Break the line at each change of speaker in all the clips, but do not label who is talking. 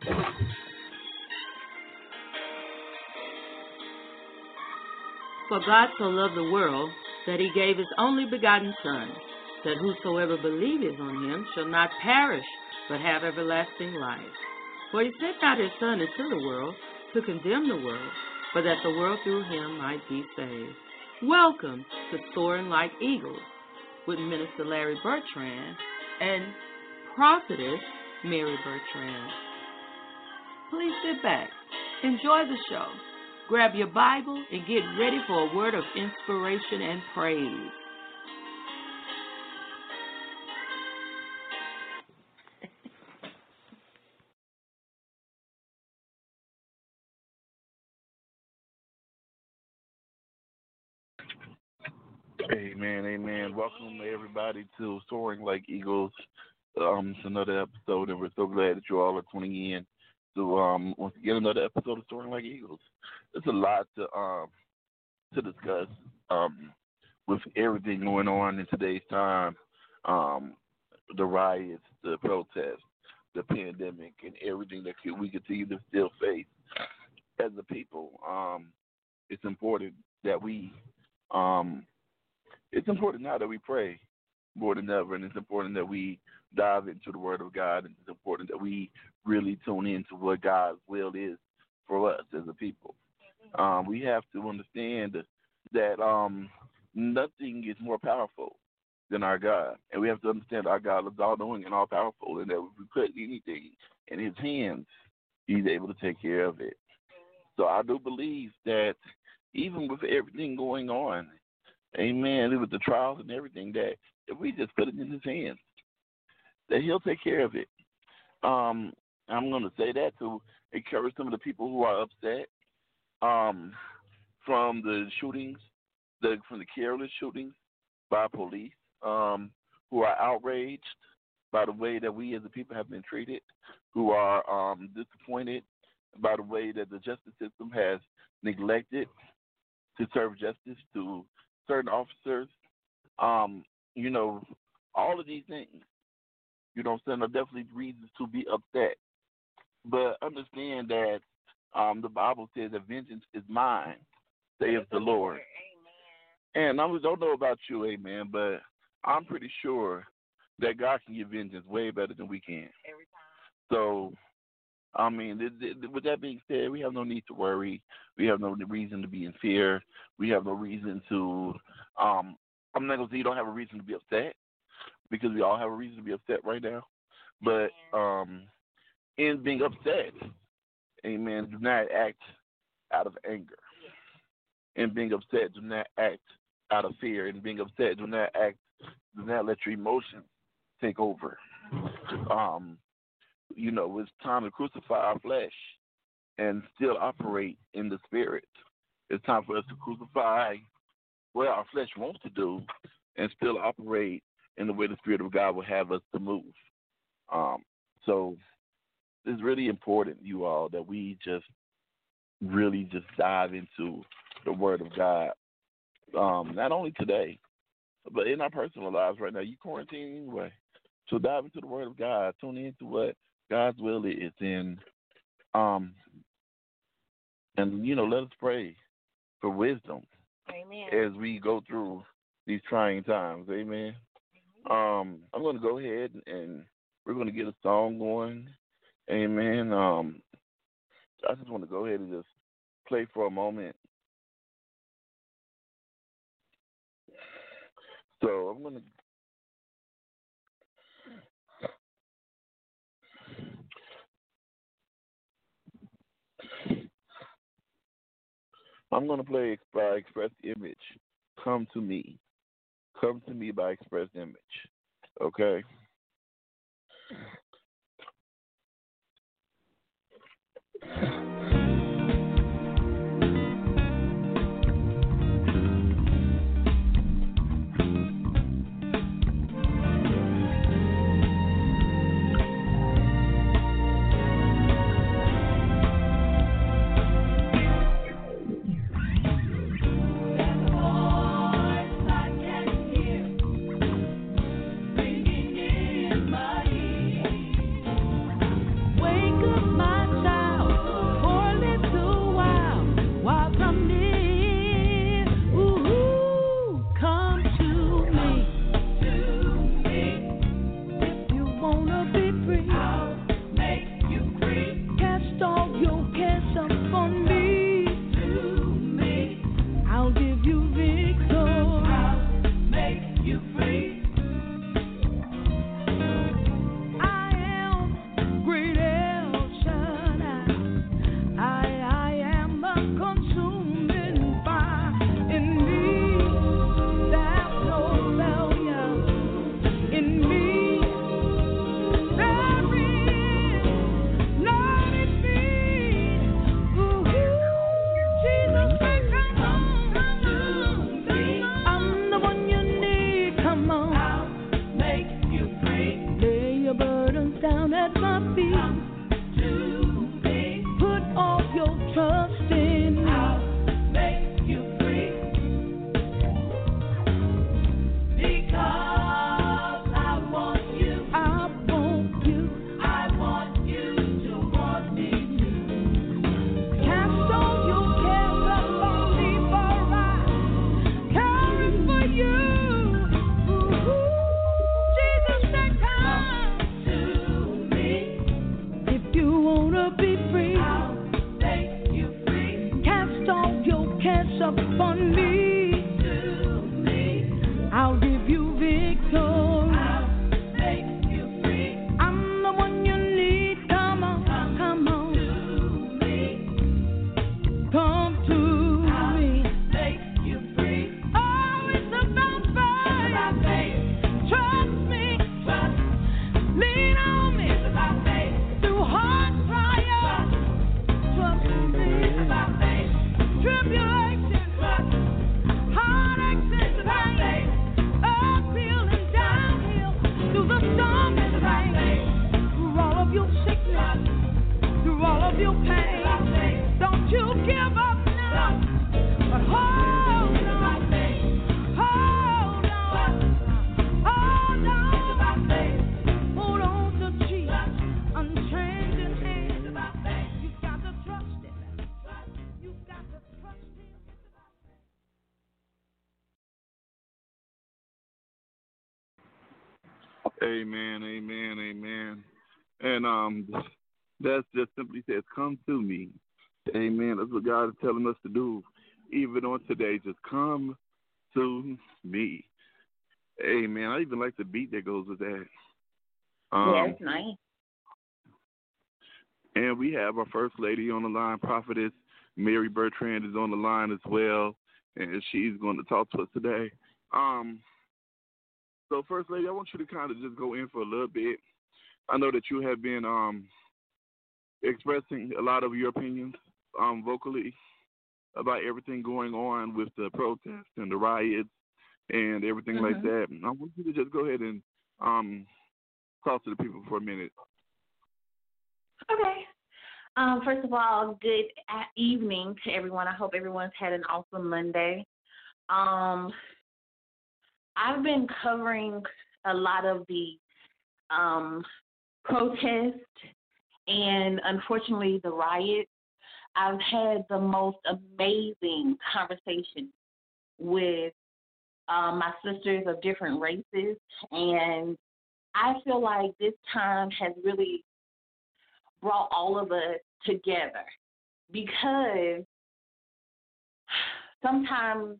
For God so loved the world that he gave his only begotten Son, that whosoever believeth on him shall not perish, but have everlasting life. For he sent not his Son into the world to condemn the world, but that the world through him might be saved. Welcome to Soaring Like Eagles with Minister Larry Bertrand and Prophetess Mary Bertrand. Please sit back, enjoy the show, grab your Bible, and get ready for a word of inspiration and praise.
Amen, amen. Welcome everybody to Soaring Like Eagles. It's another episode, and we're so glad that you all are tuning in to once again another episode of Soaring Like Eagles. There's a lot to discuss with everything going on in today's time, the riots, the protests, the pandemic, and everything that we continue to still face as a people. It's important that we it's important now that we pray more than ever, and it's important that we dive into the Word of God, and it's important that we really tune into what God's will is for us as a people. We have to understand that nothing is more powerful than our God, and we have to understand our God is all-knowing and all-powerful, and that if we put anything in His hands, He's able to take care of it. So I do believe that even with everything going on, amen, with the trials and everything, that if we just put it in His hands, that He'll take care of it. I'm going to say that to encourage some of the people who are upset from the shootings, from the careless shootings by police, who are outraged by the way that we as a people have been treated, who are disappointed by the way that the justice system has neglected to serve justice to certain officers, all of these things, are definitely reasons to be upset. But understand that the Bible says that vengeance is mine, saith the Lord. And I don't know about you, amen, but I'm pretty sure that God can give vengeance way better than we can. Every time. So, with that being said, we have no need to worry. We have no reason to be in fear. We have no reason to, I'm not going to say you don't have a reason to be upset, because we all have a reason to be upset right now. But in being upset, amen, do not act out of anger. In being upset, do not act out of fear. In being upset, do not let your emotions take over. It's time to crucify our flesh and still operate in the Spirit. It's time for us to crucify what our flesh wants to do and still operate in the way the Spirit of God will have us to move. So it's really important, you all, that we just really just dive into the Word of God, not only today, but in our personal lives right now. You quarantine anyway. So dive into the Word of God. Tune into what God's will is in. Let us pray for wisdom. Amen. As we go through these trying times. Amen. I'm going to go ahead and we're going to get a song going. Amen. I just want to go ahead and just play for a moment. So I'm going to play by Express Image, Come to Me. Come to Me by Express Image. Okay?
your pain. Don't you give up now, but hold on, hold on, hold on. Hold on to Jesus, unchanging hand. You've got to trust Him. You've got to trust Him.
Amen, amen, amen. And that's just simply says, come to me. Amen. That's what God is telling us to do. Even on today, just come to me. Amen. I even like the beat that goes with that.
Yeah, it's nice.
And we have our first lady on the line, Prophetess Mary Bertrand is on the line as well, and she's going to talk to us today. So, First Lady, I want you to kind of just go in for a little bit. I know that you have been expressing a lot of your opinions vocally about everything going on with the protests and the riots and everything like that. I want you to just go ahead and talk to the people for a minute.
Okay. First of all, good evening to everyone. I hope everyone's had an awesome Monday. I've been covering a lot of the protests and, unfortunately, the riots. I've had the most amazing conversation with my sisters of different races, and I feel like this time has really brought all of us together, because sometimes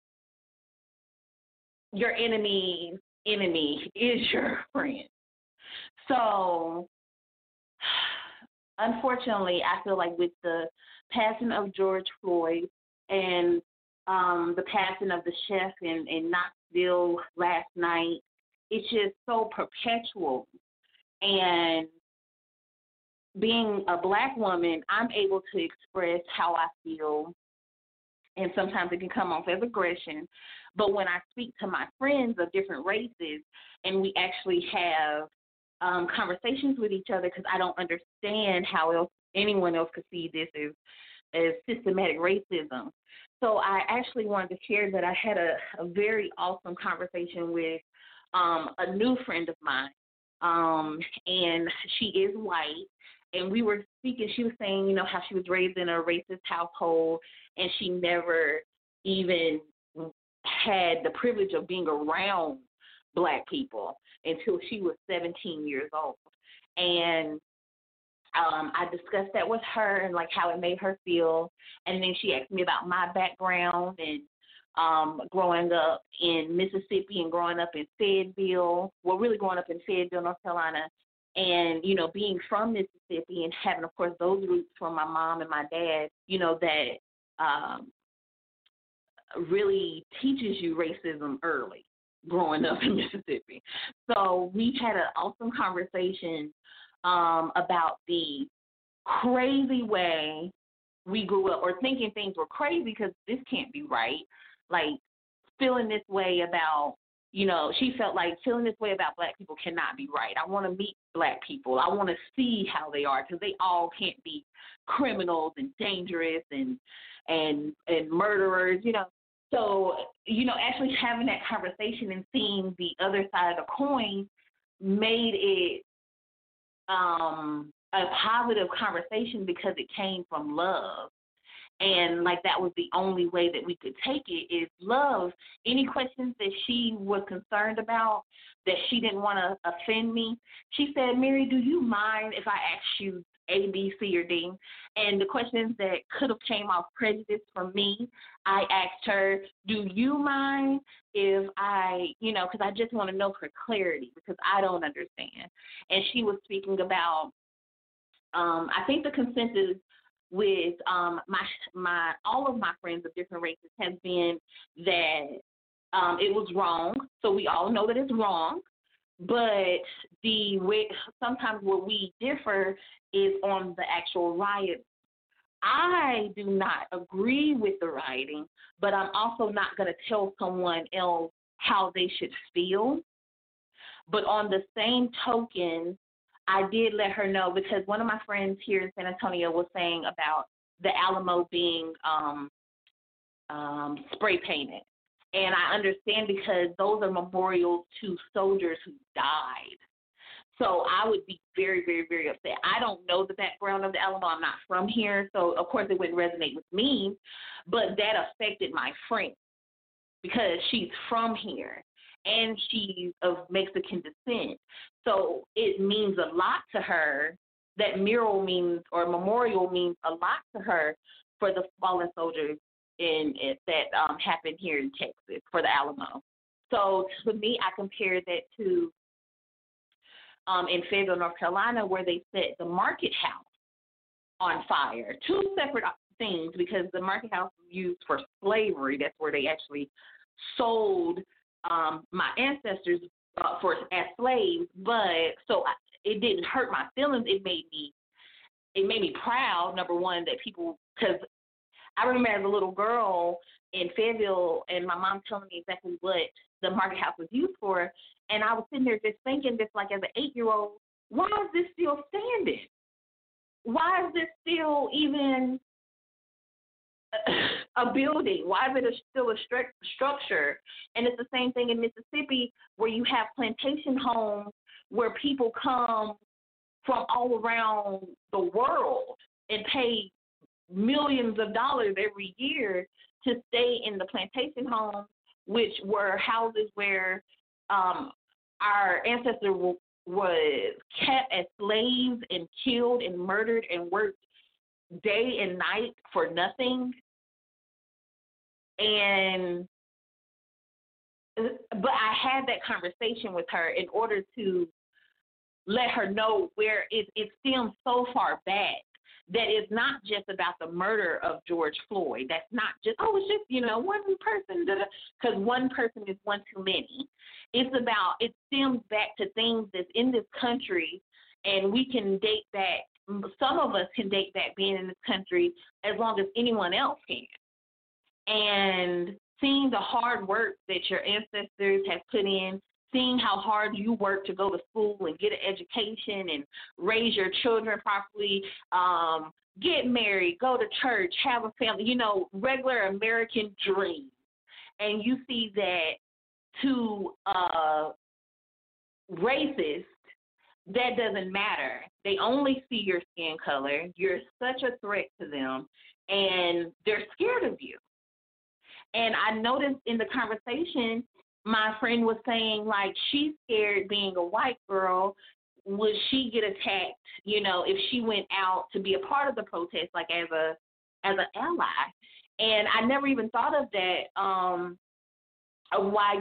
your enemy's enemy is your friend. So, unfortunately, I feel like with the passing of George Floyd and the passing of the chef in Knoxville last night, it's just so perpetual. And being a Black woman, I'm able to express how I feel, and sometimes it can come off as aggression. But when I speak to my friends of different races and we actually have conversations with each other, because I don't understand how else anyone else could see this as systematic racism. So I actually wanted to share that I had a very awesome conversation with a new friend of mine, and she is white. And we were speaking, she was saying, you know, how she was raised in a racist household and she never even had the privilege of being around Black people until she was 17 years old. And I discussed that with her and, like, how it made her feel. And then she asked me about my background and growing up in Mississippi and growing up in Fayetteville. Well, really growing up in Fayetteville, North Carolina. And, you know, being from Mississippi and having, of course, those roots from my mom and my dad, you know, that really teaches you racism early growing up in Mississippi. So we had an awesome conversation about the crazy way we grew up, or thinking things were crazy because this can't be right. Like, feeling this way about, you know, she felt like feeling this way about Black people cannot be right. I want to meet Black people. I want to see how they are, because they all can't be criminals and dangerous and murderers, you know. So, you know, actually having that conversation and seeing the other side of the coin made it a positive conversation, because it came from love. And, like, that was the only way that we could take it, is love. Any questions that she was concerned about, that she didn't want to offend me, she said, Mary, do you mind if I ask you A, B, C, or D? And the questions that could have came off prejudice from me, I asked her, do you mind if I, you know, because I just want to know for clarity, because I don't understand. And she was speaking about, I think the consensus with my all of my friends of different races has been that it was wrong. So we all know that it's wrong. But the way sometimes where we differ is on the actual riot. I do not agree with the rioting, but I'm also not going to tell someone else how they should feel. But on the same token, I did let her know because one of my friends here in San Antonio was saying about the Alamo being spray painted. And I understand because those are memorials to soldiers who died. So I would be very, very, very upset. I don't know the background of the Alamo. I'm not from here. So, of course, it wouldn't resonate with me. But that affected my friend because she's from here and she's of Mexican descent. So it means a lot to her. That mural means or memorial means a lot to her for the fallen soldiers that happened here in Texas for the Alamo. So to me, I compared that to in Fayetteville, North Carolina, where they set the market house on fire. Two separate things because the market house was used for slavery. That's where they actually sold my ancestors as slaves. But so it didn't hurt my feelings. It made me proud. Number one, that people because I remember as a little girl in Fayetteville and my mom telling me exactly what the market house was used for. And I was sitting there just thinking, just like as an 8-year-old, why is this still standing? Why is this still even a building? Why is it still a structure? And it's the same thing in Mississippi where you have plantation homes where people come from all around the world and pay millions of dollars every year to stay in the plantation homes, which were houses where our ancestors was kept as slaves and killed and murdered and worked day and night for nothing. But I had that conversation with her in order to let her know where it stems so far back that it's not just about the murder of George Floyd. That's not just, it's just, one person, because one person is one too many. It stems back to things that's in this country, and we can date back, some of us can date back being in this country as long as anyone else can. And seeing the hard work that your ancestors have put in, seeing how hard you work to go to school and get an education and raise your children properly, get married, go to church, have a family, regular American dream. And you see that to racists, that doesn't matter. They only see your skin color. You're such a threat to them, and they're scared of you. And I noticed in the conversation, my friend was saying, like, she's scared being a white girl. Would she get attacked, if she went out to be a part of the protest, like as an ally? And I never even thought of that, of why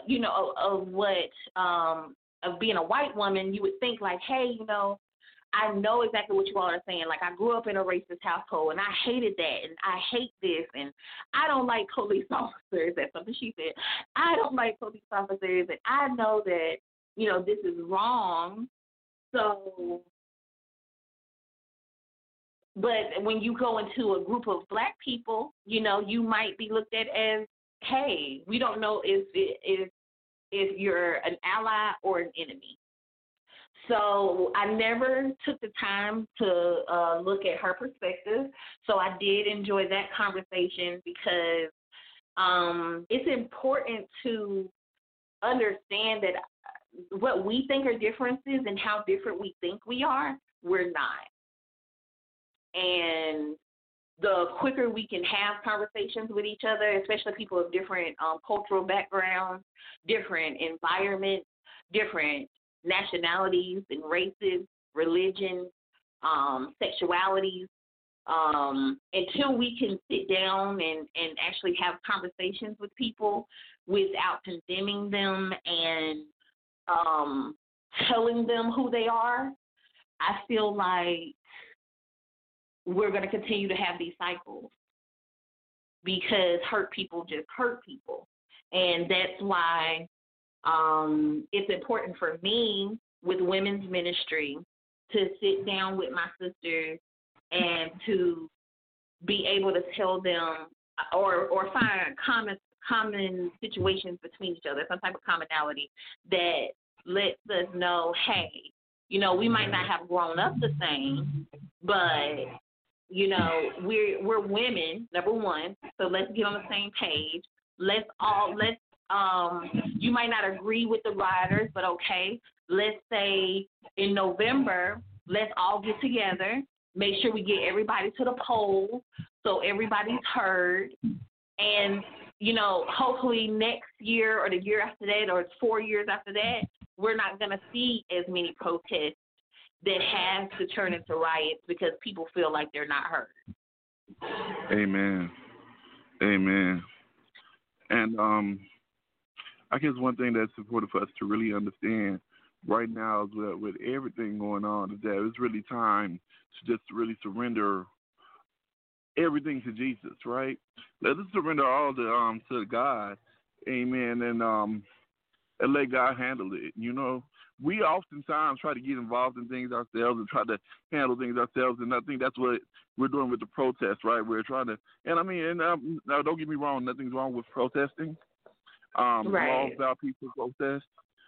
of being a white woman. You would think like, hey, I know exactly what you all are saying. Like, I grew up in a racist household, and I hated that, and I hate this, and I don't like police officers. That's something she said. I don't like police officers, and I know that, this is wrong. So, but when you go into a group of black people, you might be looked at as, hey, we don't know if you're an ally or an enemy. So I never took the time to look at her perspective. So I did enjoy that conversation because it's important to understand that what we think are differences and how different we think we are, we're not. And the quicker we can have conversations with each other, especially people of different cultural backgrounds, different environments, different nationalities and races, religions, sexualities, until we can sit down and actually have conversations with people without condemning them and telling them who they are, I feel like we're going to continue to have these cycles because hurt people just hurt people. And that's why it's important for me with women's ministry to sit down with my sisters and to be able to tell them or find common situations between each other, some type of commonality that lets us know, hey, You know, we might not have grown up the same, but you know, we're women, number one. So let's get on the same page. Let's you might not agree with the riders, but okay. Let's say in November, let's all get together. Make sure we get everybody to the polls so everybody's heard. And, you know, hopefully next year or the year after that or 4 years after that, we're not going to see as many protests that have to turn into riots because people feel like they're not heard.
Amen. Amen. And I guess one thing that's important for us to really understand right now is with everything going on is that it's really time to just really surrender everything to Jesus, right? Let us surrender all to God, amen, and let God handle it. You know, we oftentimes try to get involved in things ourselves and try to handle things ourselves, and I think that's what we're doing with the protest, right? We're trying to, now don't get me wrong, nothing's wrong with protesting.
Right.
Laws about people protest.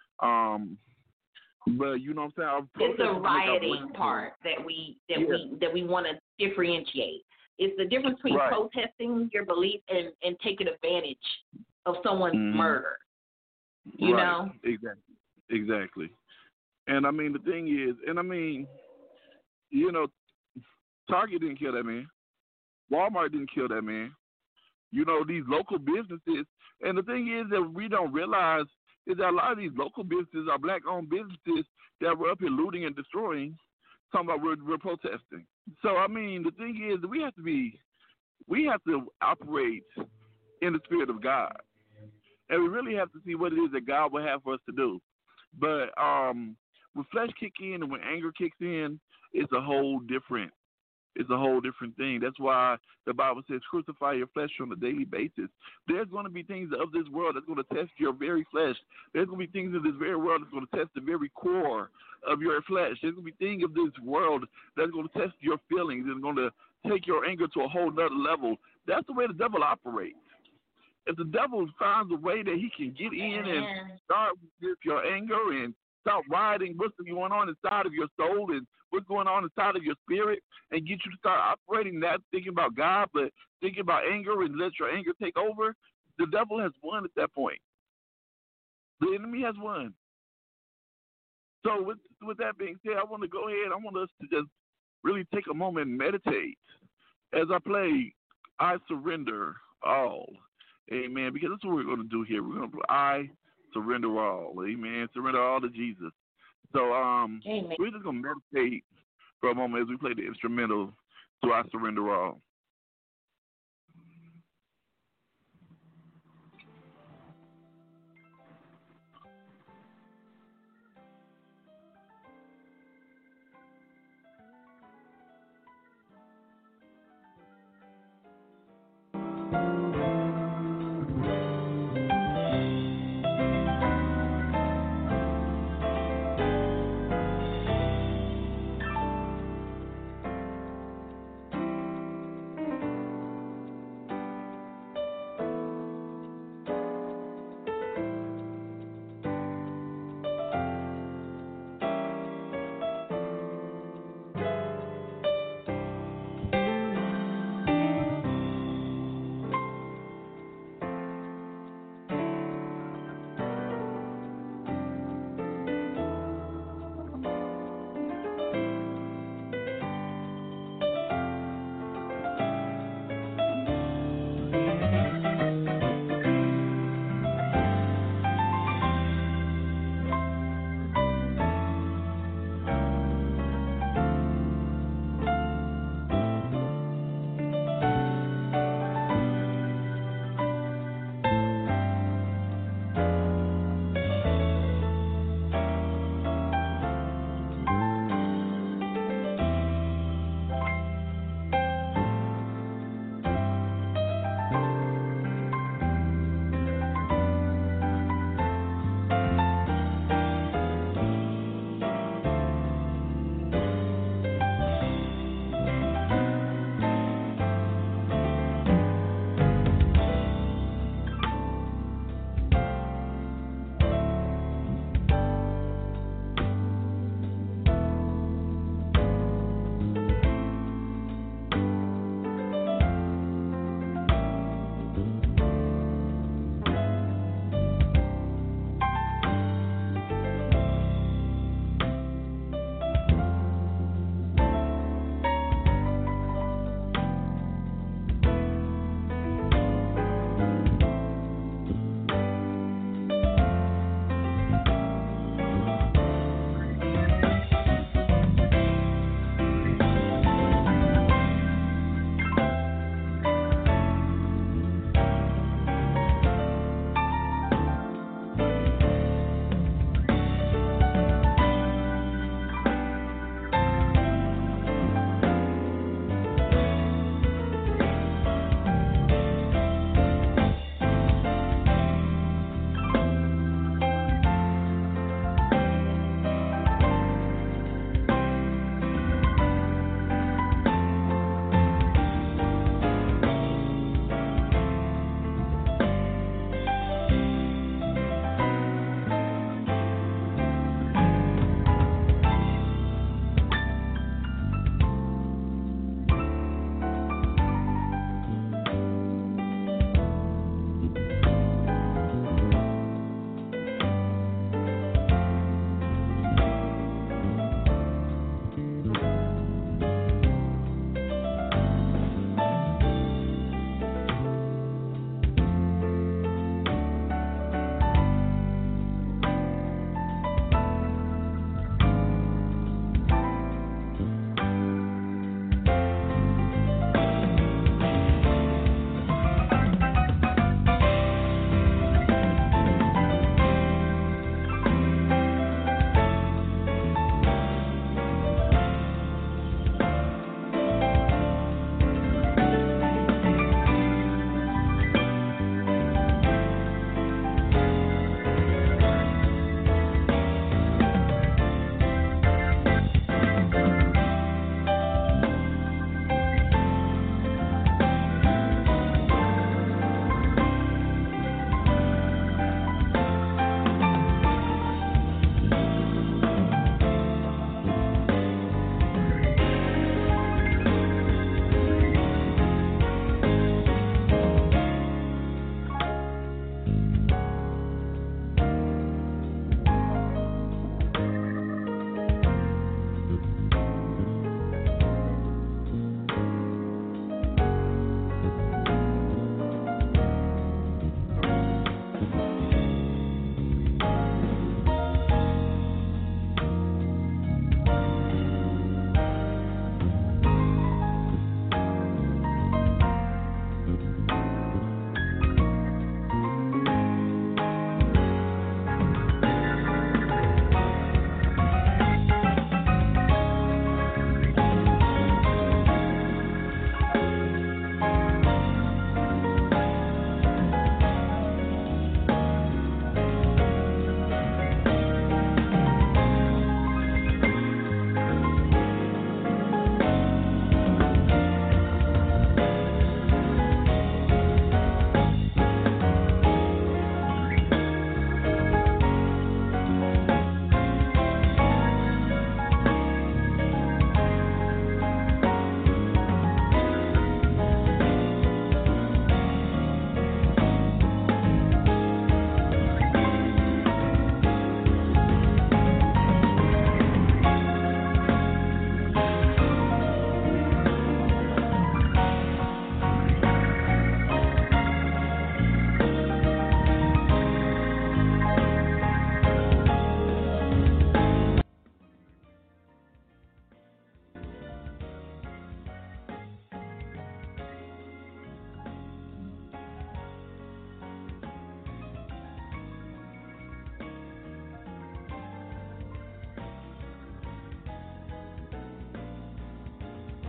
But you know what I'm saying?
It's the rioting part that we want to differentiate. It's the difference between protesting your belief and taking advantage of someone's murder. You know?
Exactly. And I mean the thing is, you know, Target didn't kill that man. Walmart didn't kill that man. You know, these local businesses, and the thing is that we don't realize is that a lot of these local businesses are black-owned businesses that were up here looting and destroying, talking about we're protesting. So, I mean, the thing is that we have to operate in the spirit of God. And we really have to see what it is that God will have for us to do. But when flesh kicks in and when anger kicks in, it's a whole different thing. That's why the Bible says crucify your flesh on a daily basis. There's going to be things of this world that's going to test your very flesh. There's going to be things in this very world that's going to test the very core of your flesh. There's going to be things of this world that's going to test your feelings and going to take your anger to a whole nother level. That's the way the devil operates. If the devil finds a way that he can get in and start with your anger and start riding what's going on inside of your soul and what's going on inside of your spirit and get you to start operating that, thinking about God, but thinking about anger and let your anger take over, the devil has won at that point. The enemy has won. So with that being said, I want to go ahead. I want us to just really take a moment and meditate as I play I Surrender All. Amen. Because that's what we're going to do here. We're going to play I Surrender All. Amen. Surrender all to Jesus. So we're just going to meditate for a moment as we play the instrumental to I Surrender All.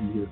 Yes.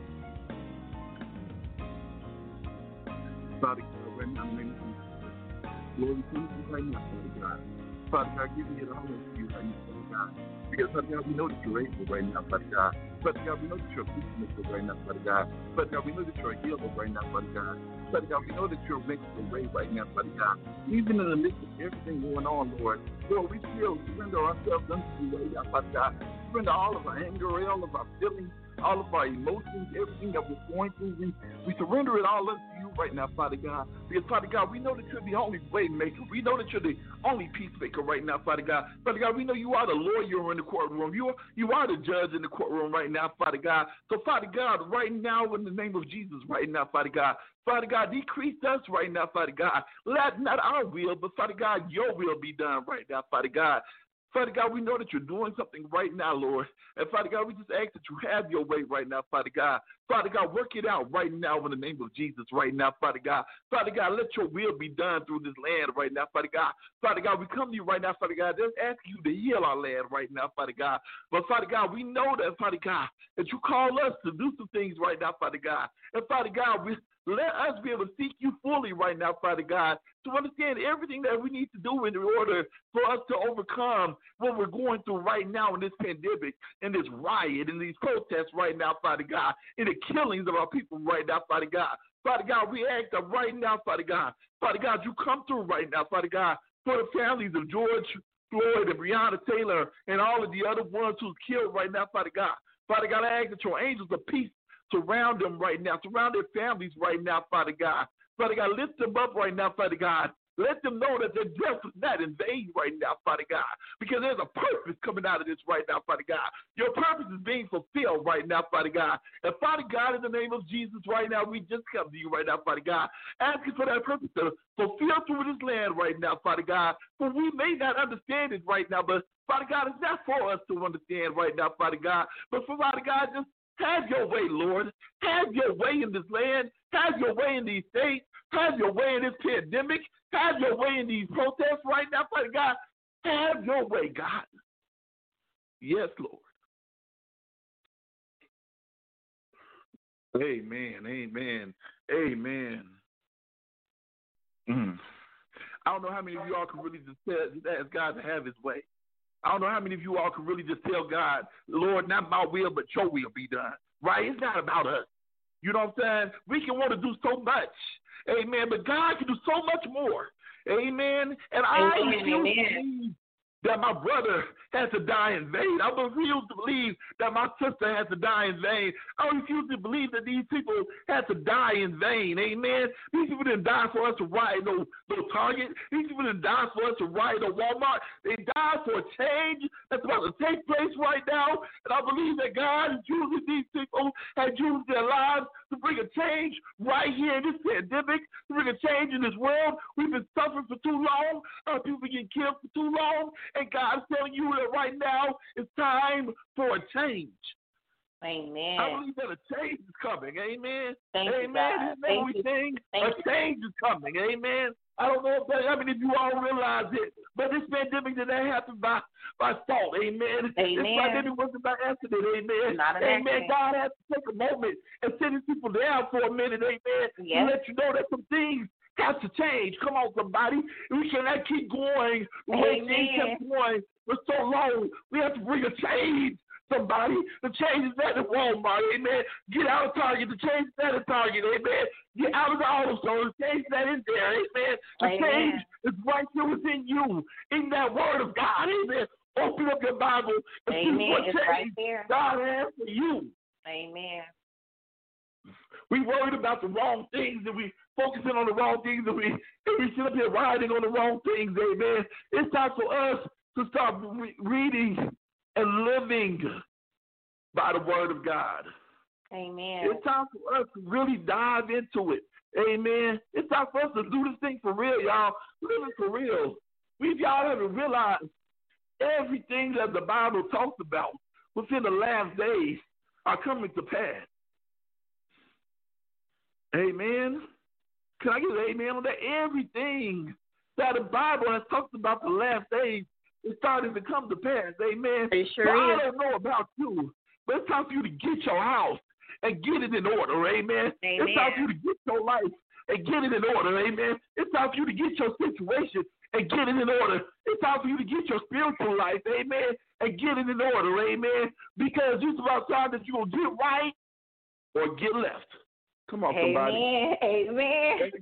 Father God, right now, in the name of Jesus. Lord, we come to you right now, Father God. Father God, give me it all to you right now, Father God. Because, Father God, we know that you're able right now, Father God. Father God, we know that you're a peacemaker right now, Father God. Father God, we know that you're a healer right now, Father God. Father God, we know that you're making a way right now, Father God. Even in the midst of everything going on, Lord, Lord, we still surrender ourselves unto you right now, Father God. Surrender all of our anger, all of our feelings, all of our emotions, everything that we're going through. We surrender it all unto you right now, Father God. Because, Father God, we know that you're the only way maker. We know that you're the only peacemaker right now, Father God. Father God, we know you are the lawyer in the courtroom. You are the judge in the courtroom right now, Father God. So, Father God, right now, in the name of Jesus, right now, Father God, decrease us right now, Father God. Let not our will, but, Father God, your will be done right now, Father God. Father God, we know that you're doing something right now, Lord. And, Father God, we just ask that you have your way right now, Father God. Father God, work it out right now in the name of Jesus right now, Father God. Father God, let your will be done through this land right now, Father God. Father God, we come to you right now, Father God, just asking you to heal our land right now, Father God. But, Father God, we know that, Father God, that you call us to do some things right now, Father God. And, Father God, let us be able to seek you fully right now, Father God, to understand everything that we need to do in order for us to overcome what we're going through right now in this pandemic, in this riot, in these protests right now, Father God, in the killings of our people right now, Father God. Father God, we ask that right now, Father God, you come through right now, Father God, for the families of George Floyd and Breonna Taylor and all of the other ones who's killed right now, Father God. Father God, I ask that your angels of peace surround them right now. Surround their families right now, Father God. Father God, lift them up right now, Father God. Let them know that their death is not in vain right now, Father God, because there's a purpose coming out of this right now, Father God. Your purpose is being fulfilled right now, Father God. And, Father God, in the name of Jesus right now, we just come to you right now, Father God, asking for that purpose to fulfill through this land right now, Father God. For we may not understand it right now, but, Father God, it's not for us to understand right now, Father God. But, for Father God, just have your way, Lord. Have your way in this land. Have your way in these states. Have your way in this pandemic. Have your way in these protests right now, Father God. Have your way, God. Yes, Lord. Amen. Amen. Amen. I don't know how many of you all can really just ask God to have his way. I don't know how many of you all can really just tell God, Lord, not my will, but your will be done. Right? It's not about us. You know what I'm saying? We can want to do so much. Amen. But God can do so much more. Amen. And I refuse to believe that my brother has to die in vain. I refuse to believe that my sister has to die in vain. I refuse to believe that these people had to die in vain. Amen. These people didn't die for us to riot no Target. These people didn't die for us to riot no Walmart. They died for a change that's about to take place right now. And I believe that God is using these people, has used their lives to bring a change right here in this pandemic, to bring a change in this world. We've been suffering for too long. People been getting killed for too long. And God's telling you that right now it's time for a change.
Amen.
I believe that a change is coming. Amen.
Thank
Amen.
You, God.
Thank you. A change is coming. Amen. I don't know how many of you all realize it, but this pandemic did not happen by fault. Amen. This pandemic wasn't by accident. Amen.
Not an accident.
God has to take a moment and sit these people down for a minute. Amen.
Yes.
To let you know that some things have to change. Come on, somebody. We cannot keep going. We keep going for so long. We have to bring a change. Somebody, the change is at the Walmart, amen. Get out of Target, the change is at the Target, amen. Get out of the auto store, the change is that in there, amen. The change is right here within you, in that word of God, amen. Open up your Bible and see what change God has for you.
Amen.
We worried about the wrong things and we focusing on the wrong things and we sit up here riding on the wrong things, amen. It's time for us to start reading and living by the word of God.
Amen.
It's time for us to really dive into it. Amen. It's time for us to do this thing for real, y'all. Living for real. Y'all haven't realized everything that the Bible talks about within the last days are coming to pass. Amen. Can I get an amen on that? Everything that the Bible has talked about the last days is starting to come to pass. Amen.
It sure
so
is.
I don't know about you, but it's time for you to get your house. and get it in order, amen. It's time for you to get your life and get it in order, amen. It's time for you to get your situation and get it in order. It's time for you to get your spiritual life, amen, and get it in order, amen, because it's about time that you're going to get right or get left. Come on, somebody.
Amen.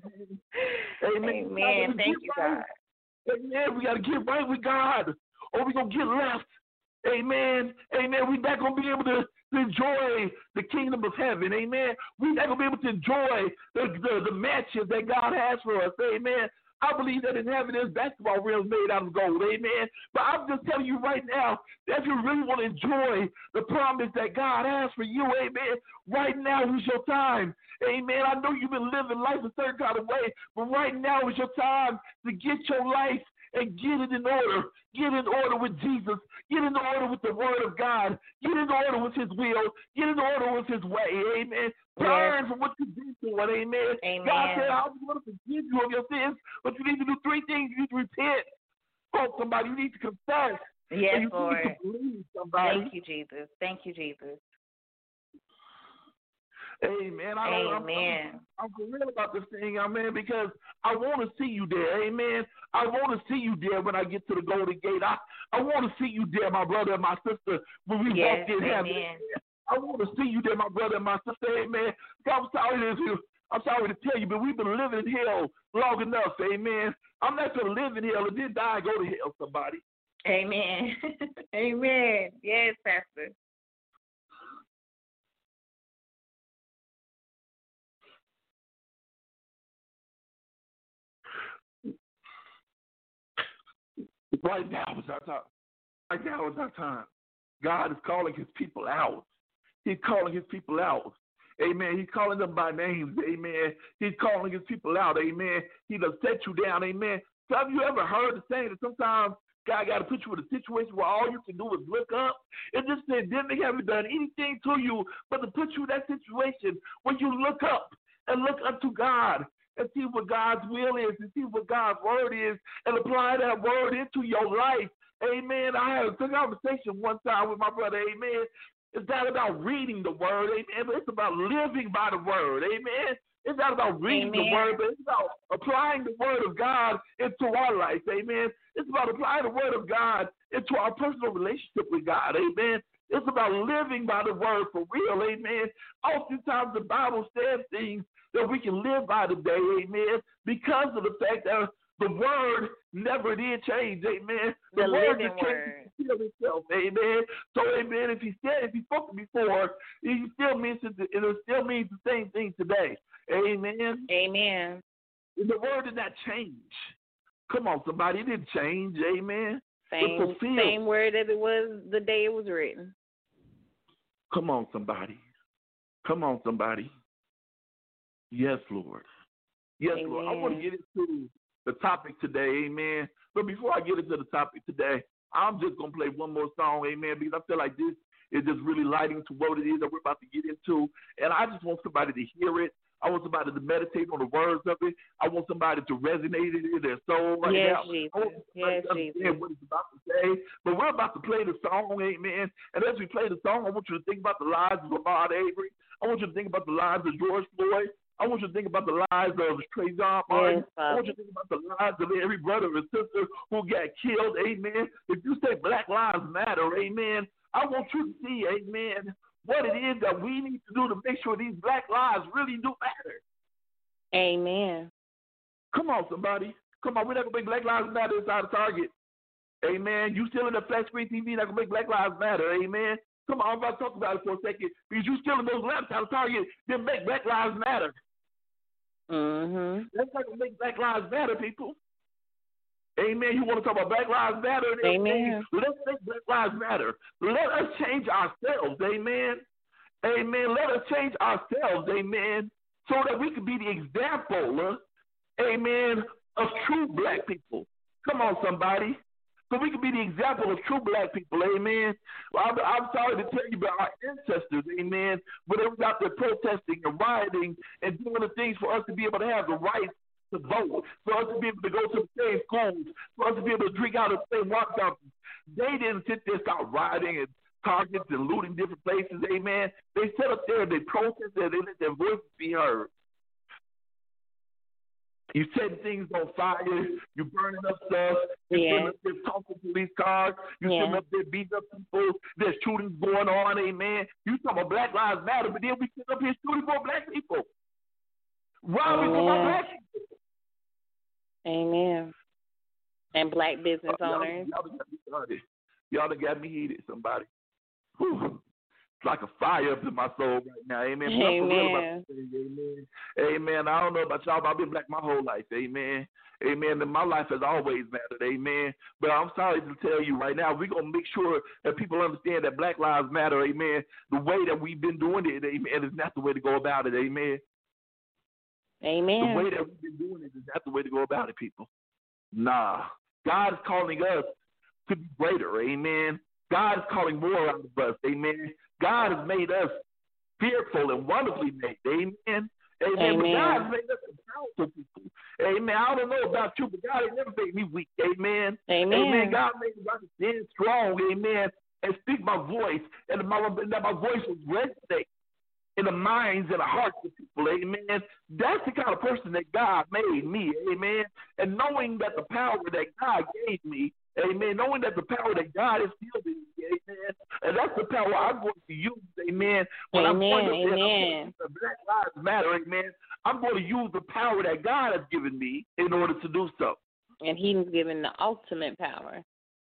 Thank you, God.
Amen. We got to get right with God or we're going to get left. Amen. Amen. We're not going to be able to enjoy the kingdom of heaven. Amen. We're not going to be able to enjoy the mansions that God has for us. Amen. I believe that in heaven there's basketball rims made out of gold. Amen. But I'm just telling you right now, that if you really want to enjoy the promise that God has for you, amen, right now is your time. Amen. I know you've been living life a certain kind of way, but right now is your time to get your life and get it in order. Get in order with Jesus. Get in order with the word of God. Get in order with his will. Get in order with his way. Amen. Turn from what you've been doing. Amen. God said, I'm going to forgive you of your sins, but you need to do three things. You need to repent. Oh, somebody, you need to confess.
Yes,
and you
Lord.
need to believe somebody.
Thank you, Jesus. Thank you, Jesus.
Amen.
Amen.
I'm for real about this thing, amen, because I want to see you there, amen. I want to see you there when I get to the Golden Gate. I want to see you there, my brother and my sister, when we walk in heaven. I want to see you there, my brother and my sister, amen. God, I'm sorry to tell you, but we've been living in hell long enough, amen. I'm not going to live in hell and then die and go to hell, somebody.
Amen. Amen. Yes, Pastor.
Right now is our time. Right now is our time. God is calling his people out. He's calling his people out. Amen. He's calling them by names. Amen. He's calling his people out. Amen. He done set you down. Amen. So have you ever heard the saying that sometimes God got to put you in a situation where all you can do is look up? And this pandemic haven't done anything to you but to put you in that situation where you look up and look up to God and see what God's will is and see what God's word is and apply that word into your life. Amen. I had a conversation one time with my brother. Amen. It's not about reading the word. Amen. But it's about living by the word. Amen. It's not about reading the word, but it's about applying the word of God into our life. Amen. It's about applying the word of God into our personal relationship with God. Amen. It's about living by the word for real. Amen. Oftentimes the Bible says things that we can live by today, amen, because of the fact that the word never did change, amen. The word just can't fulfill itself, amen. So, amen, if he spoke before, it still means the same thing today, amen.
Amen.
The word did not change. Come on, somebody, it didn't change, amen.
Same word as it was the day it was written.
Come on, somebody. Come on, somebody. Yes, Lord. Yes,
Amen.
Lord. I want to get into the topic today, amen. But before I get into the topic today, I'm just going to play one more song, amen, because I feel like this is just really lighting to what it is that we're about to get into. And I just want somebody to hear it. I want somebody to meditate on the words of it. I want somebody to resonate it in their soul right now.
Jesus.
I want somebody to understand what it's about to say. But we're about to play the song, amen. And as we play the song, I want you to think about the lives of Ahmaud Arbery. I want you to think about the lives of George Floyd. I want you to think about the lives of Trayvon Martin. I want you to think about the lives of every brother and sister who got killed, amen. If you say Black Lives Matter, amen, I want you to see, amen, what it is that we need to do to make sure these black lives really do matter.
Amen.
Come on, somebody. Come on, we're not going to make Black Lives Matter inside of Target. Amen. You still in the flat screen TV, not going to make Black Lives Matter, amen. Come on, I'm about to talk about it for a second. Because you still in those lamps out of Target, then make Black Lives Matter. Let's not make Black Lives Matter, people. Amen. You want to talk about Black Lives Matter?
Amen.
Let's make Black Lives Matter. Let us change ourselves. Amen. Amen. Let us change ourselves. Amen. So that we can be the example, amen, of true black people. Come on, somebody. So we can be the example of true black people, amen. Well, I'm sorry to tell you about our ancestors, amen, when they were out there protesting and rioting and doing the things for us to be able to have the right to vote, for us to be able to go to the same schools, for us to be able to drink out of the same water fountains. They didn't sit there, start rioting and targets and looting different places, amen. They sit up there and they protest and they let their voices be heard. You setting things on fire. You burning up stuff. You sitting up there talking police cars. You sitting up there beating up people. There's shootings going on, amen. You talking about Black Lives Matter, but then we sit up here shooting for black people. Robbing for my black people.
Amen. And black business owners.
Y'all done got me heated, somebody. Whew. It's like a fire up in my soul right now. Amen.
Amen.
Amen. Amen. I don't know about y'all, but I've been black my whole life. Amen. Amen. And my life has always mattered. Amen. But I'm sorry to tell you right now, we're going to make sure that people understand that Black Lives Matter. Amen. The way that we've been doing it, amen, is not the way to go about it. Amen.
Amen.
The way that we've been doing it is not the way to go about it, people. Nah. God is calling us to be greater. Amen. God is calling more out of us. Amen. God has made us fearful and wonderfully made. Amen. Amen. But God has made us powerful people. Amen. I don't know about you, but God has never made me weak. Amen.
Amen.
Amen. God made me stand strong. Amen. And speak my voice. And that my voice would resonate in the minds and the hearts of people. Amen. That's the kind of person that God made me. Amen. And knowing that the power that God gave me, amen, knowing that the power that God is still in me, amen, and that's the power I'm going to use, amen. When I'm going to Black Lives Matter, amen, I'm going to use the power that God has given me in order to do so.
And He's given the ultimate power.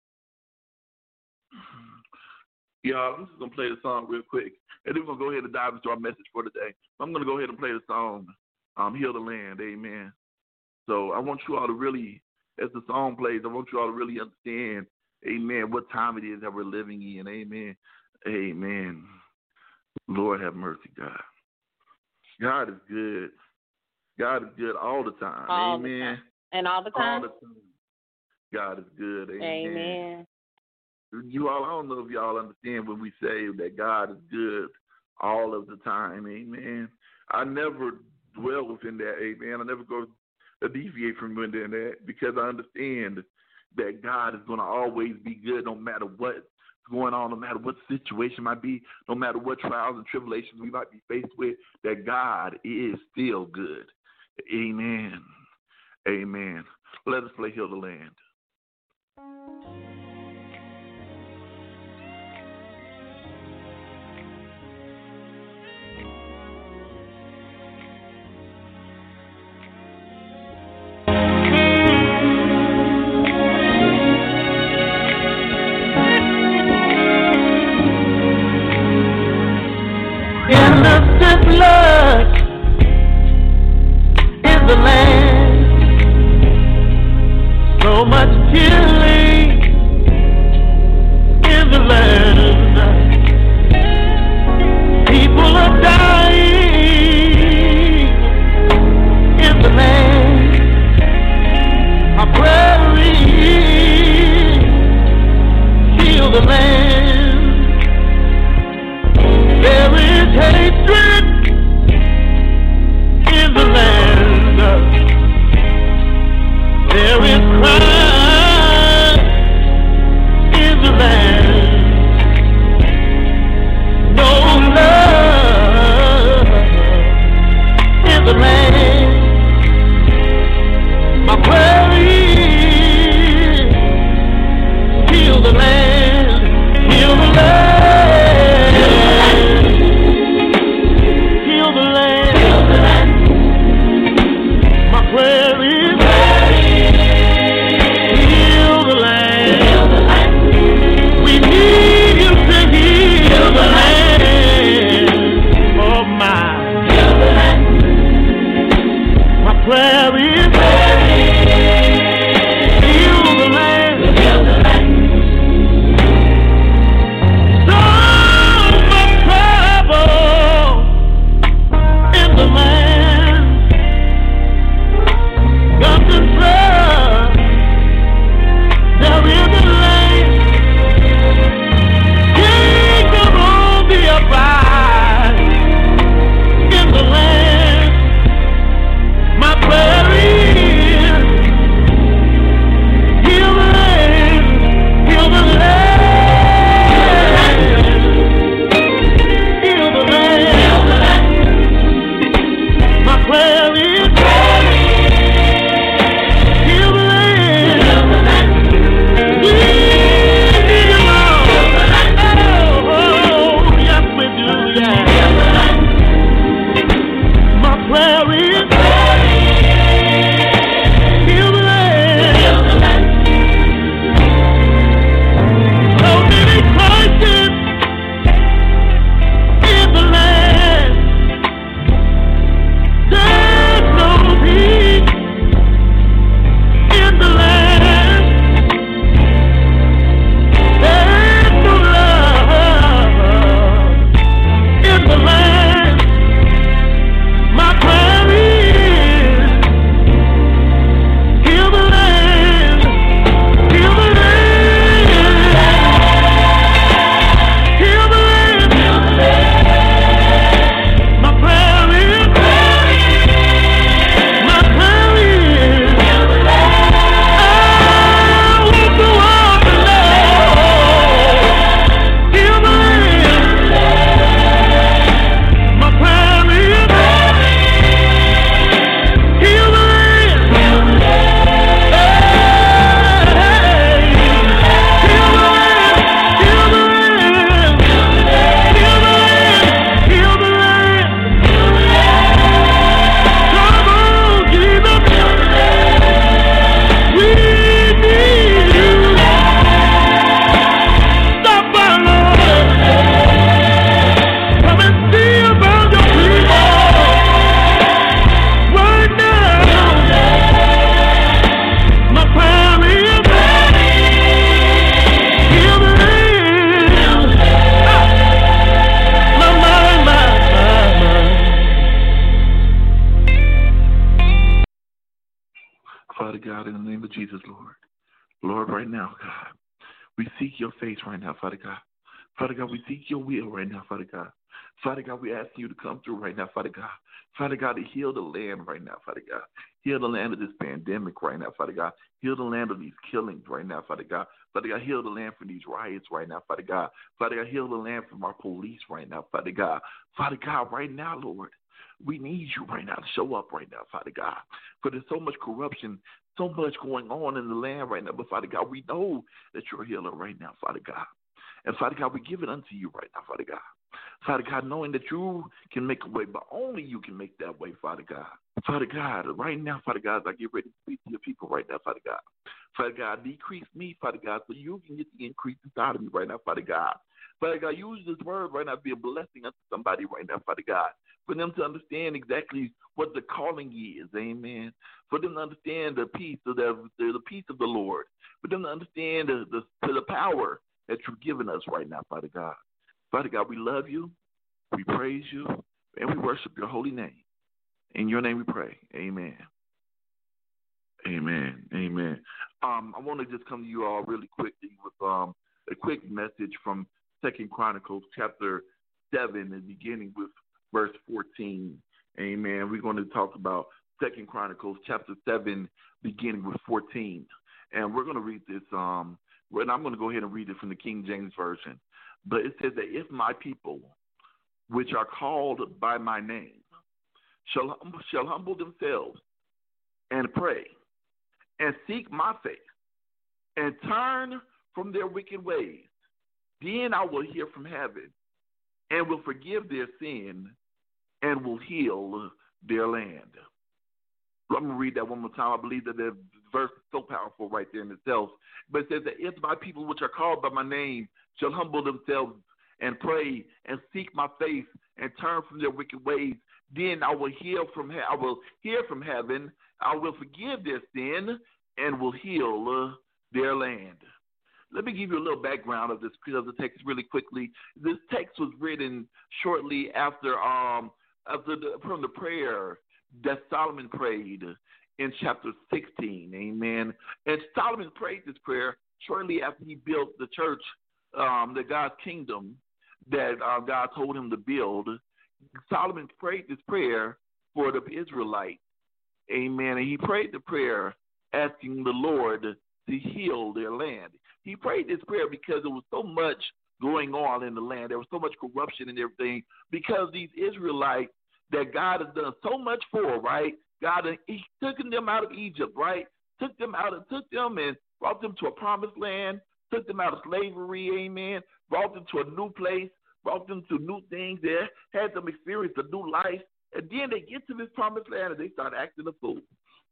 Y'all, I'm just going to play the song real quick, and then we're going to go ahead and dive into our message for today. I'm going to go ahead and play the song, Heal the Land, amen. So I want you all to really, as the song plays, I want you all to really understand, amen, what time it is that we're living in, amen. Amen. Lord have mercy, God. God is good. God is good all the time, amen.
And all the time?
All the time. God is good, amen.
Amen.
You all, I don't know if y'all understand when we say that God is good all of the time, amen. I never dwell within that, amen. I never go deviate from within that because I understand that God is going to always be good no matter what's going on, no matter what the situation might be, no matter what trials and tribulations we might be faced with, that God is still good. Amen. Amen. Let us play Heal the Land.
Blood in the land, so much killing in the land. People are dying in the land. I pray, heal the land. There is hatred in the land.
God, in the name of Jesus, Lord. Lord, right now, God, we seek your face right now, Father God. Father God, we seek your will right now, Father God. Father God, we ask you to come through right now, Father God. Father God, to heal the land right now, Father God. Heal the land of this pandemic right now, Father God. Heal the land of these killings right now, Father God. Father God, heal the land from these riots right now, Father God. Father God, heal the land from our police right now, Father God. Father God, right now, Lord, we need you right now to show up right now, Father God. For there's so much corruption, so much going on in the land right now. But, Father God, we know that you're a healer right now, Father God. And, Father God, we give it unto you right now, Father God. Father God, knowing that you can make a way, but only you can make that way, Father God. Father God, right now, Father God, as I get ready to speak to your people right now, Father God. Father God, decrease me, Father God, so you can get the increase inside of me right now, Father God. Father God, use this word right now to be a blessing unto somebody right now, Father God, for them to understand exactly what the calling is, amen. For them to understand the peace of the peace of the Lord. For them to understand the power that you've given us right now, Father God. Father God, we love you, we praise you, and we worship your holy name. In your name we pray. Amen. Amen. Amen. I want to just come to you all really quickly with a quick message from 2 Chronicles chapter 7 and beginning with verse 14. Amen. We're going to talk about 2 Chronicles chapter 7 beginning with 14. And we're going to read this, and I'm going to go ahead and read it from the King James Version. But it says that if my people, which are called by my name, shall humble themselves and pray and seek my face and turn from their wicked ways, then I will hear from heaven and will forgive their sin and will heal their land. I'm going to read that one more time. I believe that the verse is so powerful right there in itself. But it says that if my people which are called by my name shall humble themselves and pray and seek my face and turn from their wicked ways, then I will hear from heaven, I will forgive their sin and will heal their land. Let me give you a little background of this the text really quickly. This text was written shortly after from the prayer that Solomon prayed in chapter 16, amen. And Solomon prayed this prayer shortly after he built the church, the God's kingdom that God told him to build. Solomon prayed this prayer for the Israelites, amen. And he prayed the prayer asking the Lord to heal their land. He prayed this prayer because there was so much going on in the land. There was so much corruption and everything because these Israelites that God has done so much for, right? God, he took them out of Egypt, right? Took them and brought them to a promised land, took them out of slavery, amen, brought them to a new place, brought them to new things there, had them experience a new life, and then they get to this promised land and they start acting a fool.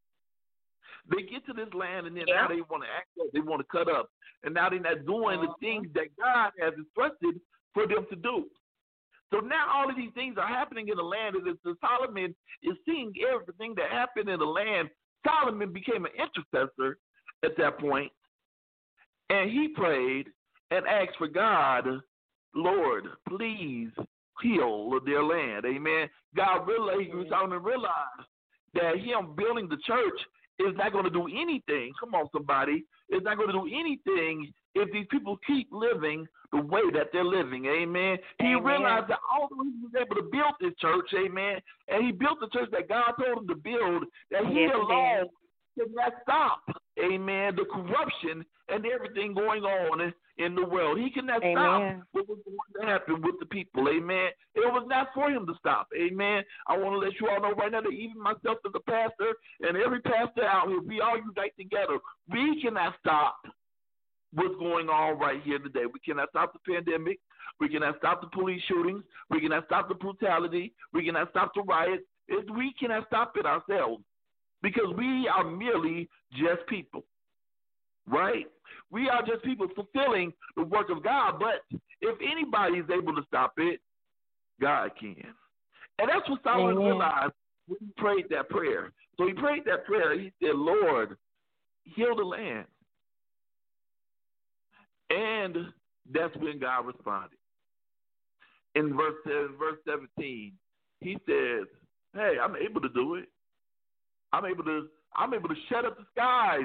They get to this land and then now they want to act up, they want to cut up, and now they're not doing the things that God has instructed for them to do. So now all of these things are happening in the land, and Solomon is seeing everything that happened in the land. Solomon became an intercessor at that point, and he prayed and asked for God, Lord, please heal their land. Amen. Solomon realized that him building the church is not going to do anything. Come on, somebody. It's not going to do anything if these people keep living the way that they're living, amen. He realized that although he was able to build this church, amen, and he built the church that God told him to build, that he alone could not stop, amen, the corruption and everything going on in the world. He could not stop what was going to happen with the people, amen. It was not for him to stop, amen. I want to let you all know right now that even myself as a pastor and every pastor out here, we all unite together. We cannot stop what's going on right here today. We cannot stop the pandemic. We cannot stop the police shootings. We cannot stop the brutality. We cannot stop the riots. We cannot stop it ourselves because we are merely just people, right? We are just people fulfilling the work of God, but if anybody is able to stop it, God can. And that's what Solomon realized when he prayed that prayer. So he prayed that prayer. He said, Lord, heal the land. And that's when God responded. In verse 17, he says, hey, I'm able to do it. I'm able to I'm able to shut up the skies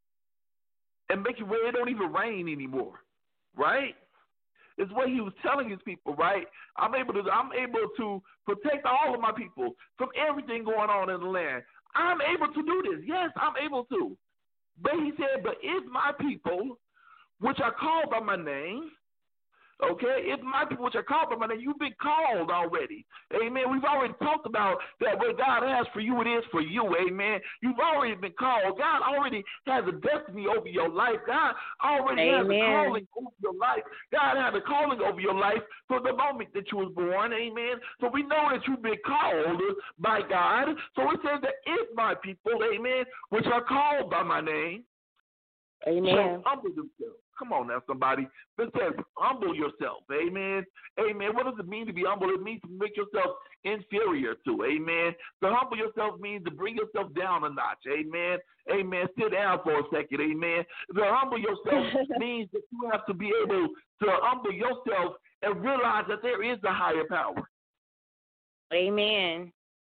and make it where it don't even rain anymore, right? It's what he was telling his people, right? I'm able to protect all of my people from everything going on in the land. I'm able to do this. Yes, I'm able to. But he said, but if my people, which are called by my name, okay, if my people which are called by my name, you've been called already. Amen. We've already talked about that what God has for you, it is for you. Amen. You've already been called. God already has a destiny over your life. God already has a calling over your life. God has a calling over your life from the moment that you was born. Amen. So we know that you've been called by God. So it says that if my people, amen, which are called by my name, shall humble themselves. Come on now, somebody. It says humble yourself. Amen. Amen. What does it mean to be humble? It means to make yourself inferior to. Amen. To humble yourself means to bring yourself down a notch. Amen. Amen. Sit down for a second. Amen. To humble yourself means that you have to be able to humble yourself and realize that there is a higher power.
Amen.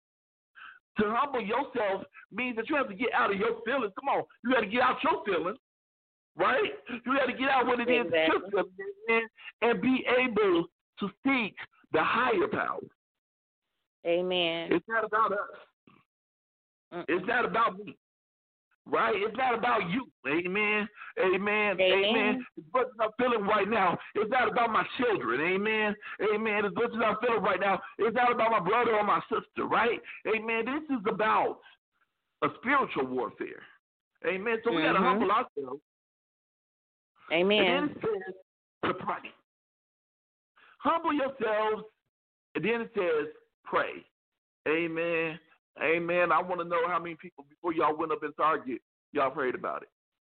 To humble yourself means that you have to get out of your feelings. Come on. You got to get out your feelings. Right? You got to get out what it is and be able to seek the higher power.
Amen.
It's not about us. It's not about me. Right? It's not about you. Amen. Amen. Amen. As much as I'm feeling right now, it's not about my children. Amen. Amen. As much as I'm feeling right now, it's not about my brother or my sister. Right? Amen. This is about a spiritual warfare. Amen. So we got to humble ourselves.
Amen.
And then it says to pray. Humble yourselves, and then it says pray. Amen. Amen. I want to know how many people before y'all went up in Target, y'all prayed about it.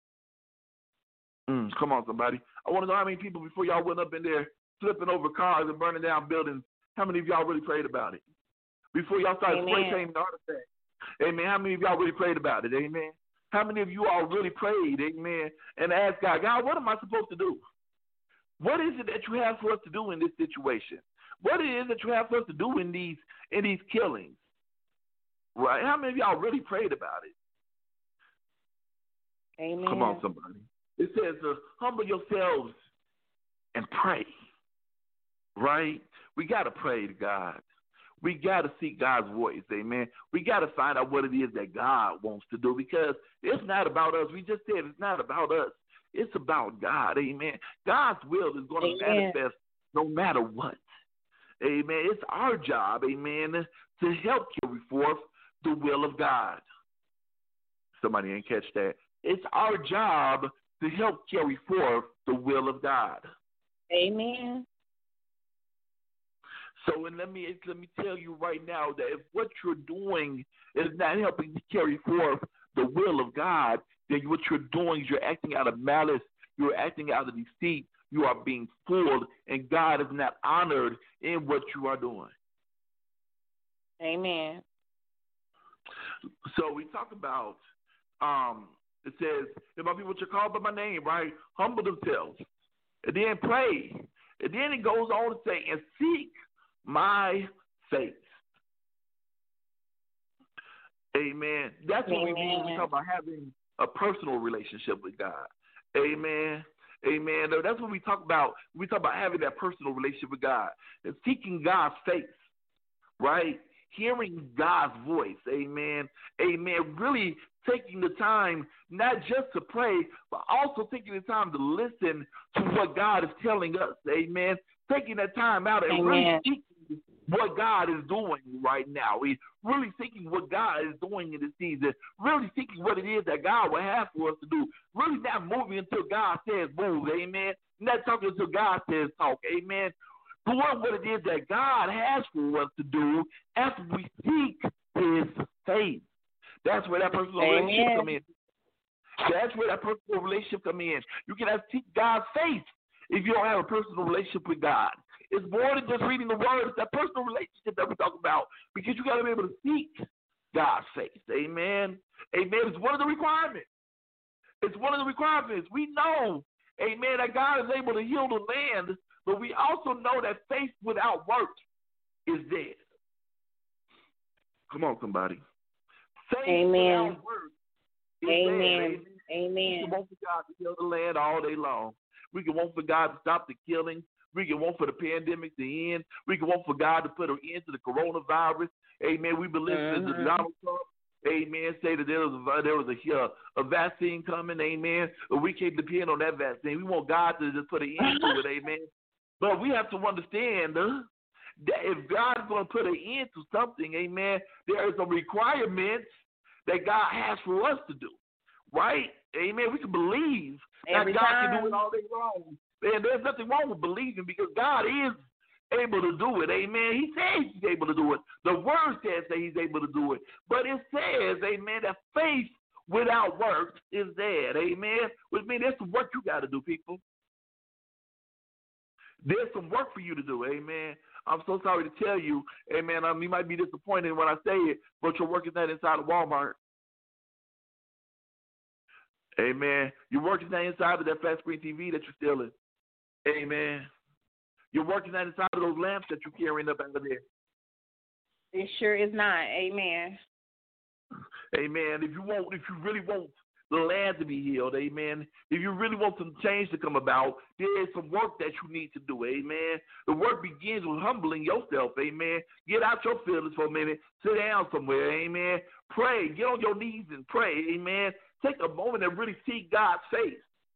Come on, somebody. I want to know how many people before y'all went up in there flipping over cars and burning down buildings, how many of y'all really prayed about it? Before y'all started spray painting the artifact. Amen. How many of y'all really prayed about it? Amen. How many of you all really prayed, amen, and asked God, God, what am I supposed to do? What is it that you have for us to do in this situation? What it is that you have for us to do in these killings? Right? How many of y'all really prayed about it?
Amen.
Come on, somebody. It says humble yourselves and pray. Right? We got to pray to God. We got to seek God's voice, amen. We got to find out what it is that God wants to do because it's not about us. We just said it's not about us. It's about God, amen. God's will is going to manifest no matter what, amen. It's our job, amen, to help carry forth the will of God. Somebody didn't catch that. It's our job to help carry forth the will of God.
Amen.
So let me tell you right now that if what you're doing is not helping to carry forth the will of God, then what you're doing is you're acting out of malice, you're acting out of deceit, you are being fooled, and God is not honored in what you are doing.
Amen.
So we talk about, it says, if my people which are called by my name, right, humble themselves, and then pray. And then it goes on to say, and seek my face. Amen. That's what we mean when we talk about having a personal relationship with God. Amen. Amen. That's what we talk about. We talk about having that personal relationship with God and seeking God's face, right? Hearing God's voice. Amen. Amen. Really taking the time not just to pray, but also taking the time to listen to what God is telling us. Amen. Taking that time out and really seeking what God is doing right now. We're really seeking what God is doing in this season. Really seeking what it is that God will have for us to do. Really not moving until God says move. Amen. Not talking until God says talk. Amen. Doing what it is that God has for us to do after we seek His face. That's where that personal relationship comes in. That's where that personal relationship comes in. You cannot seek God's face if you don't have a personal relationship with God. It's more than just reading the word. It's that personal relationship that we talk about because you got to be able to seek God's face. Amen. Amen. It's one of the requirements. It's one of the requirements. We know, amen, that God is able to heal the land, but we also know that faith without work is dead. Come on, somebody. Faith without work It's
Amen.
there.
Amen.
We can want for God to heal the land all day long. We can want for God to stop the killing. We can want for the pandemic to end. We can want for God to put an end to the coronavirus. Amen. We've been listening to Donald Trump. Amen. Say that there was a vaccine coming. Amen. But we can't depend on that vaccine. We want God to just put an end to it. Amen. But we have to understand that if God is going to put an end to something, amen, there is a requirement that God has for us to do. Right? Amen. We can believe that God can do it all day long. And there's nothing wrong with believing because God is able to do it. Amen. He says he's able to do it. The word says that he's able to do it. But it says, amen, that faith without works is dead. Amen. Which means there's some work you got to do, people. There's some work for you to do. Amen. I'm so sorry to tell you, amen, you might be disappointed when I say it, but your work is not inside of Walmart. Amen. Your work is not inside of that flat screen TV that you're stealing. Amen. Your work is not inside of those lamps that you're carrying up out of there.
It sure is not. Amen.
Amen. If you really want the land to be healed, amen. If you really want some change to come about, there is some work that you need to do, amen. The work begins with humbling yourself, amen. Get out your feelings for a minute. Sit down somewhere, amen. Pray. Get on your knees and pray, amen. Take a moment and really see God's face.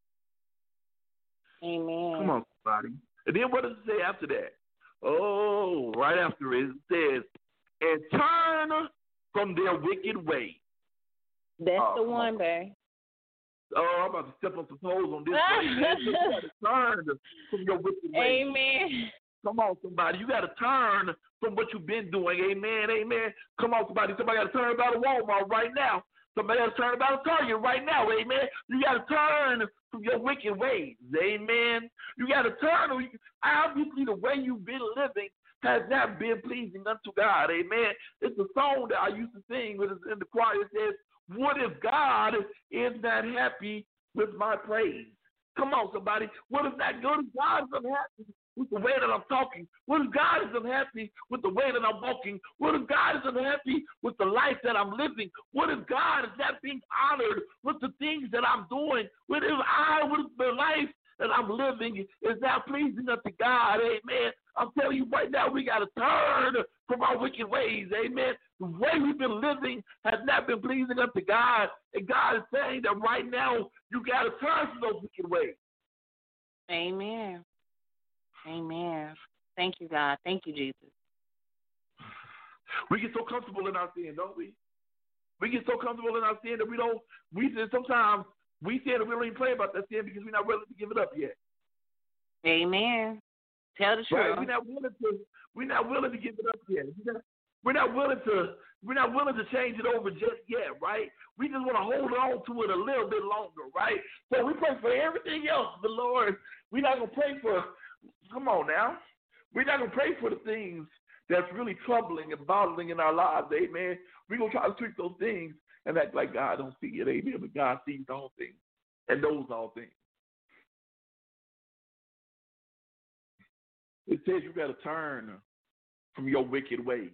Amen.
Come on, somebody. And then what does it say after that? Oh, right after it says, and turn from their wicked ways.
That's the one, babe.
Oh, I'm about to step on some toes on this way, man. You got to turn from your wicked ways.
Amen.
Come on, somebody. You got to turn from what you've been doing. Amen, amen. Come on, somebody. Somebody got to turn about a Walmart right now. Somebody got to turn about a Target right now. Amen. You got to turn from your wicked ways. Amen. You got to turn. Obviously, the way you've been living has not been pleasing unto God. Amen. It's a song that I used to sing when it's in the choir. It says, what if God is not happy with my praise? Come on, somebody. What if not good? God is unhappy with the way that I'm talking? What if God is unhappy with the way that I'm walking? What if God is unhappy with the life that I'm living? What if God is not being honored with the things that I'm doing? What if the life that I'm living is not pleasing unto God? Amen. I'm telling you right now, we got to turn from our wicked ways. Amen. The way we've been living has not been pleasing unto God. And God is saying that right now, you got to turn from those wicked ways.
Amen. Amen. Thank you, God. Thank you, Jesus.
We get so comfortable in our sin, don't we? We get so comfortable in our sin that sometimes we say that we don't even pray about that sin because we're not willing to give it up yet.
Amen. Tell the truth.
Right? We're not willing to give it up yet. We're not willing to change it over just yet, right? We just want to hold on to it a little bit longer, right? So we pray for everything else, but Lord, we're not gonna pray for. Come on now, we're not gonna pray for the things that's really troubling and bothering in our lives, amen. We're gonna try to treat those things and act like God don't see it, amen. But God sees all things and knows all things. It says you got to turn from your wicked ways.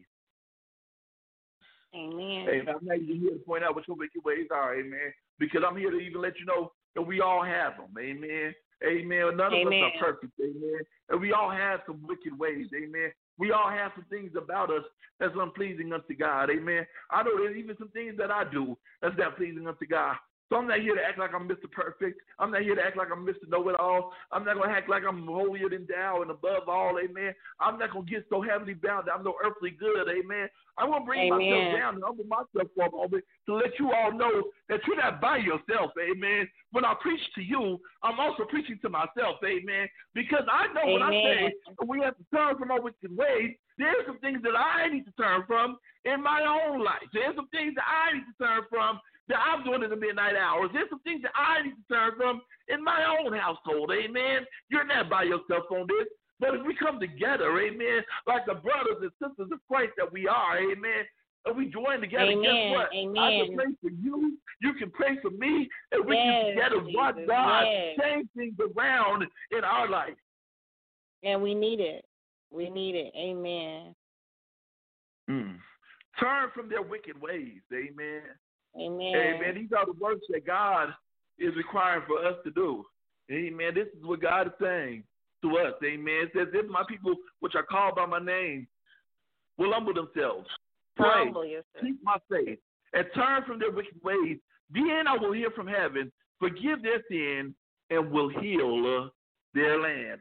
Amen.
Hey, I'm not even here to point out what your wicked ways are, amen. Because I'm here to even let you know that we all have them, amen. Amen. None of us are perfect, amen. And we all have some wicked ways, amen. We all have some things about us that's unpleasing unto God, amen. I know there's even some things that I do that's not pleasing unto God. So I'm not here to act like I'm Mr. Perfect. I'm not here to act like I'm Mr. Know-It-All. I'm not going to act like I'm holier than thou and above all, amen. I'm not going to get so heavily bound that I'm no earthly good, amen. I'm going to bring myself down and humble myself for a moment to let you all know that you're not by yourself, amen. When I preach to you, I'm also preaching to myself, amen. Because I know when I say we have to turn from our wicked ways, there's some things that I need to turn from in my own life. There's some things that I need to turn from that I'm doing in the midnight hours. There's some things that I need to turn from in my own household, amen. You're not by yourself on this. But if we come together, amen, like the brothers and sisters of Christ that we are, amen, and we join together, guess what? I can pray for you, you can pray for me, and we can together watch God change things around in our life.
And we need it. We need it. Amen.
Turn from their wicked ways, amen.
Amen.
Amen. These are the works that God is requiring for us to do. Amen. This is what God is saying to us. Amen. It says, if my people, which are called by my name, will humble themselves, pray, seek my face, and turn from their wicked ways, then I will hear from heaven, forgive their sin, and will heal their land.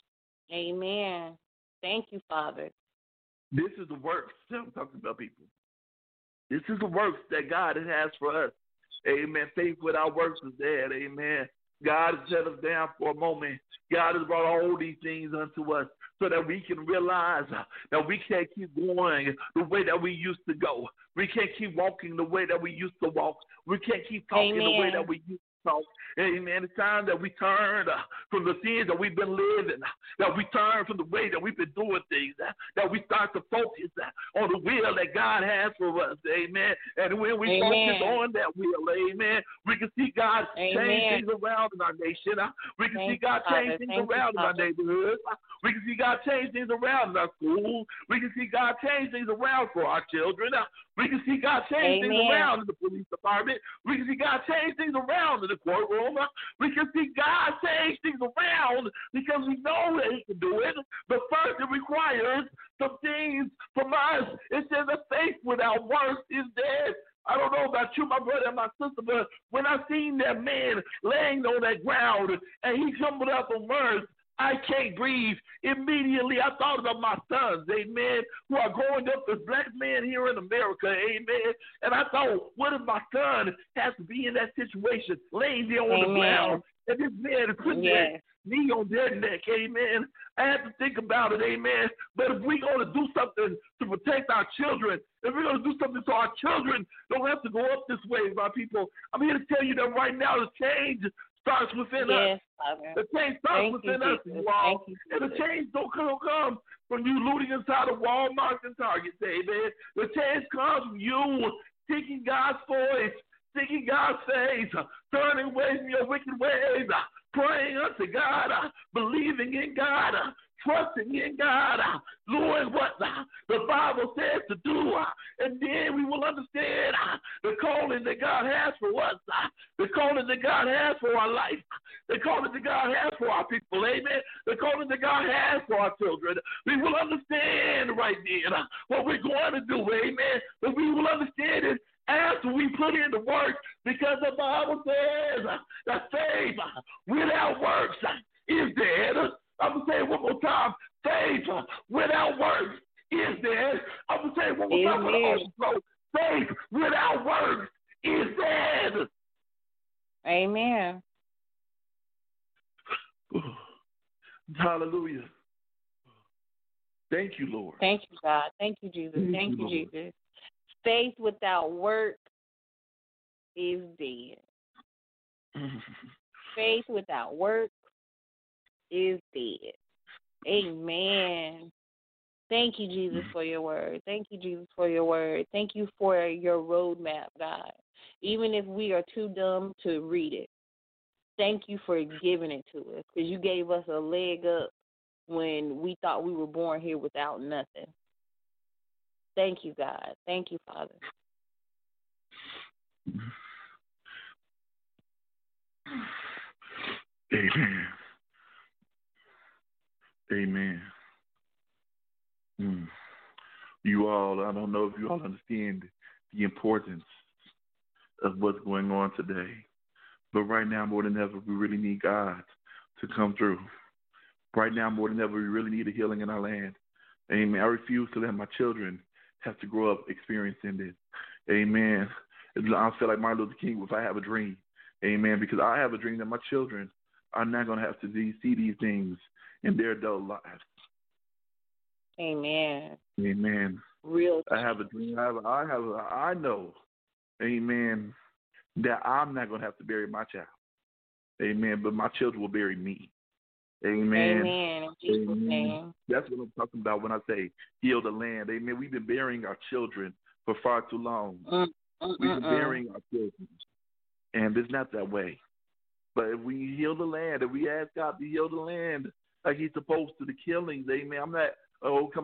Amen. Thank you, Father.
This is the works that I'm talking about, people. This is the works that God has for us. Amen. Faith without works is dead. Amen. God has set us down for a moment. God has brought all these things unto us so that we can realize that we can't keep going the way that we used to go. We can't keep walking the way that we used to walk. We can't keep talking the way that we used to talk. Amen. It's time that we turn from the sins that we've been living, that we turn from the way that we've been doing things, that we start to focus on the will that God has for us. Amen. And when we focus on that will, amen, we can see God change things around in our nation. We can see God change things around in our neighborhoods. We can see God change things around in our schools. We can see God change things around for our children. We can see God change things around in the police department. We can see God change things around in the courtroom. We can see God change things around because we know that He can do it. But first, it requires some things from us. It says that faith without works is dead. I don't know about you, my brother and my sister, but when I seen that man laying on that ground and he jumbled up on words, I can't breathe. Immediately, I thought about my sons, amen, who are growing up as black men here in America, amen. And I thought, what if my son has to be in that situation, laying there on the ground, and this man is putting their knee on their neck, amen. I have to think about it, amen. But if we're going to do something to protect our children, if we're going to do something so our children don't have to go up this way, my people, I'm here to tell you that right now the change starts within us. The change starts within us, you all. And the change don't come from you looting inside of Walmart and Target, amen. The change comes from you seeking God's voice, seeking God's face, turning away from your wicked ways, praying unto God, believing in God, trusting in God, doing what the Bible says to do, and then we will understand the calling that God has for us, the calling that God has for our life, the calling that God has for our people, amen, the calling that God has for our children. We will understand right then what we're going to do, amen, but we will understand it after we put in the work, because the Bible says that faith without works is dead. I'm going to say it one more time. Faith without works is dead. I'm going to say it one more time for the overflow. Faith without works is dead.
Amen.
Hallelujah. Thank you, Lord.
Thank you, God. Thank you, Jesus. Thank you, Jesus. Faith without work is dead. Faith without work is dead. Amen. Thank you, Jesus, for your word. Thank you, Jesus, for your word. Thank you for your roadmap, God. Even if we are too dumb to read it, thank you for giving it to us, because you gave us a leg up when we thought we were born here without nothing. Thank you, God. Thank you, Father.
Amen. Amen. You all, I don't know if you all understand the importance of what's going on today. But right now, more than ever, we really need God to come through. Right now, more than ever, we really need a healing in our land. Amen. I refuse to let my children have to grow up experiencing this. Amen. I feel like Martin Luther King if I have a dream. Amen. Because I have a dream that my children are not going to have to see these things in their adult lives.
Amen.
Amen.
Real.
I have a dream. I know, amen, that I'm not going to have to bury my child. Amen. But my children will bury me. Amen.
Amen. In Jesus' name.
That's what I'm talking about when I say heal the land. Amen. We've been burying our children for far too long. We've been burying our children. And it's not that way. But if we heal the land, if we ask God to heal the land like He's supposed to, the killings, amen. I'm not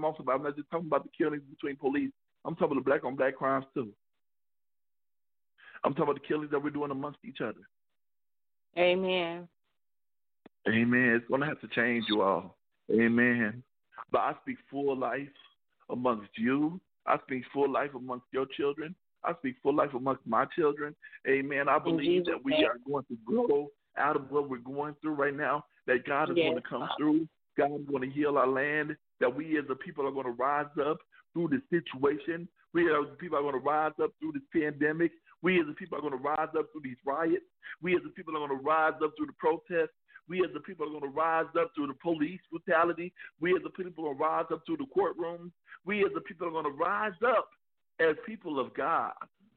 just talking about the killings between police. I'm talking about the black-on-black crimes too. I'm talking about the killings that we're doing amongst each other.
Amen.
Amen. It's going to have to change, you all. Amen. But I speak full life amongst you. I speak full life amongst your children. I speak full life amongst my children. Amen. I believe that we are going to grow out of what we're going through right now, that God is going to come through. God is going to heal our land, that we as a people are going to rise up through this situation. We as a people are going to rise up through this pandemic. We as a people are going to rise up through these riots. We as a people are going to rise up through the protests. We as a people are going to rise up through the police brutality. We as a people are going to rise up through the courtrooms. We as a people are going to rise up as people of God.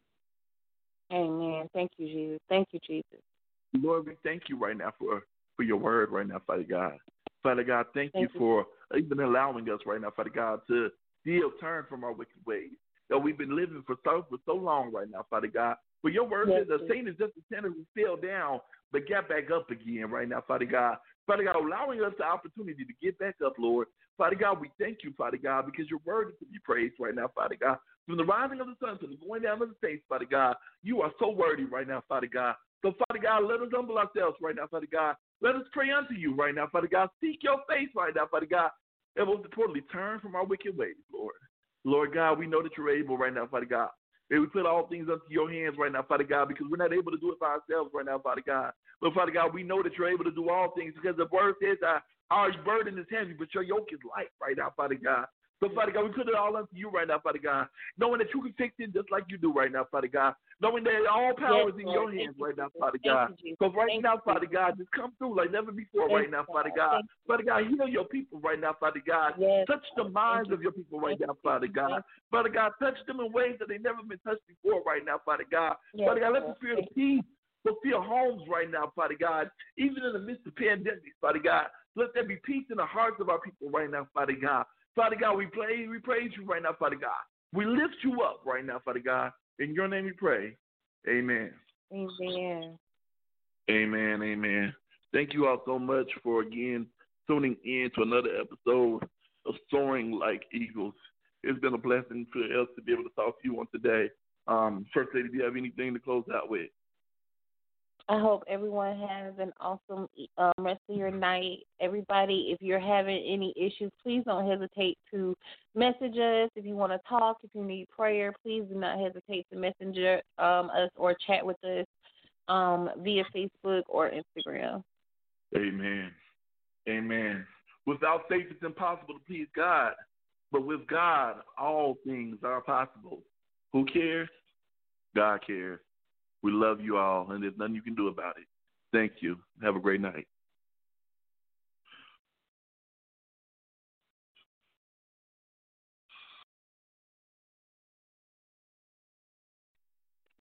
Amen. Thank you, Jesus. Thank you, Jesus.
Lord, we thank you right now for your word right now, Father God. Father God, thank you for even allowing us right now, Father God, to still turn from our wicked ways that we've been living for so long right now, Father God. But your word says that Satan is just a sinner who fell down but got back up again right now, Father God. Father God, allowing us the opportunity to get back up, Lord. Father God, we thank you, Father God, because your word is to be praised right now, Father God. From the rising of the sun to the going down of the saints, Father God, you are so worthy right now, Father God. So, Father God, let us humble ourselves right now, Father God. Let us pray unto you right now, Father God. Seek your face right now, Father God. And most importantly, turn from our wicked ways, Lord. Lord God, we know that you're able right now, Father God. May we put all things unto your hands right now, Father God, because we're not able to do it by ourselves right now, Father God. But, Father God, we know that you're able to do all things because the word says our burden is heavy, but your yoke is light right now, Father God. So, Father God, we put it all unto you right now, Father God, knowing that you can fix it just like you do right now, Father God, knowing that all power is in your hands right now, Father God. So right now, Father God, just come through like never before right now, Father God. Father God, heal your people right now, Father God. Touch the minds of your people right now, Father God. Father God, touch them in ways that they've never been touched before right now, Father God. Father God, let the spirit of peace fulfill homes right now, Father God, even in the midst of pandemics, Father God. Let there be peace in the hearts of our people right now, Father God. Father God, we praise you right now, Father God. We lift you up right now, Father God. In your name we pray. Amen.
Amen.
Amen. Amen. Thank you all so much for, again, tuning in to another episode of Soaring Like Eagles. It's been a blessing for us to be able to talk to you on today. First Lady, do you have anything to close out with?
I hope everyone has an awesome rest of your night. Everybody, if you're having any issues, please don't hesitate to message us. If you want to talk, if you need prayer, please do not hesitate to messenger us or chat with us via Facebook or Instagram.
Amen. Amen. Without faith, it's impossible to please God. But with God, all things are possible. Who cares? God cares. We love you all, and there's nothing you can do about it. Thank you. Have a great night.